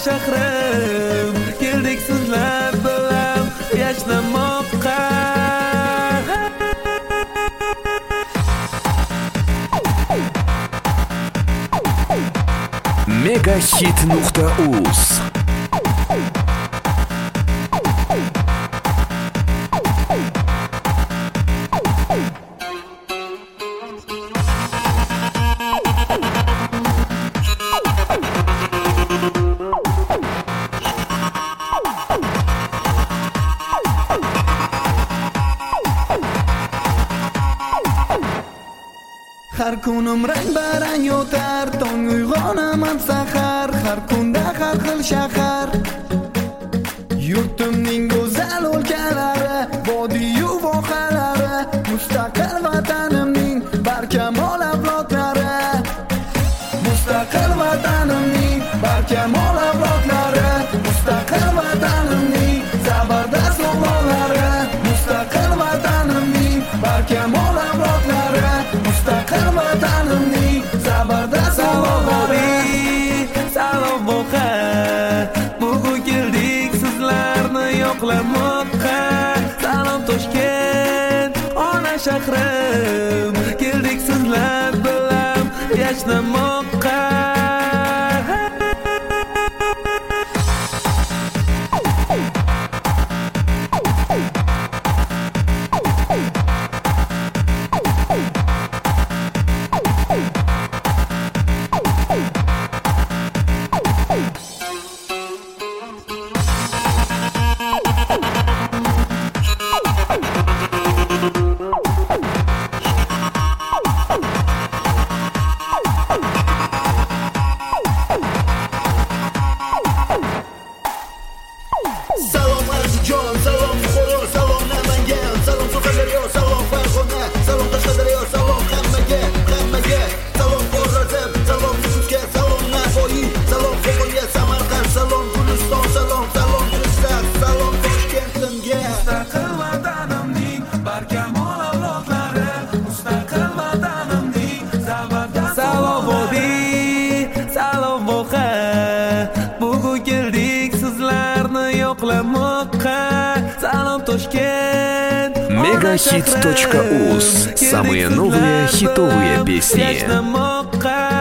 shahrim, keldik sizlar bilan yashnamoqqa. Megahit.uz Har kunim rang-barang o'tar, tong uyg'onaman sahar, har kunda har xil shahar. Yurtimning go'zal o'lkalari, vodiy-yu vohalari, mustaqil vatanimning barkamol avlodlari. Mustaqil vatanimning barkamol avlodlari, mustaqil vatanimning zabardast o'g'lonlari, mustaqil vatanimning barkamol avlodlari, mustaqil vatanimning zabardast o'g'lonlari. Salom bo'qa, bugun keldik sizlarni yo'qlamoqqa. Salom Toshkent, ona shahrim, keldik sizlar bilan yashnamoqqa. Salom Arzijon, salom Buxoro, salom Namangan, salom Surxondaryo, salom Farg'ona, salom Qashqadaryo, salom hammaga, salom Xorazm, salom Nukusga, salom Navoiy, salom Qo'qonga, Samarqand, salom Guliston, salom Jizzax, salom Toshkentimga. Mustaqil vatanimning barkamol avlodlari, mustaqil vatanimning zabardast. Salom vodiy, salom bo'qa, bugun keldik sizlarni yo'qlamoqqa. Salom Toshkent, Megahit.uz. Самые новые хитовые песни. yashnamoqqa.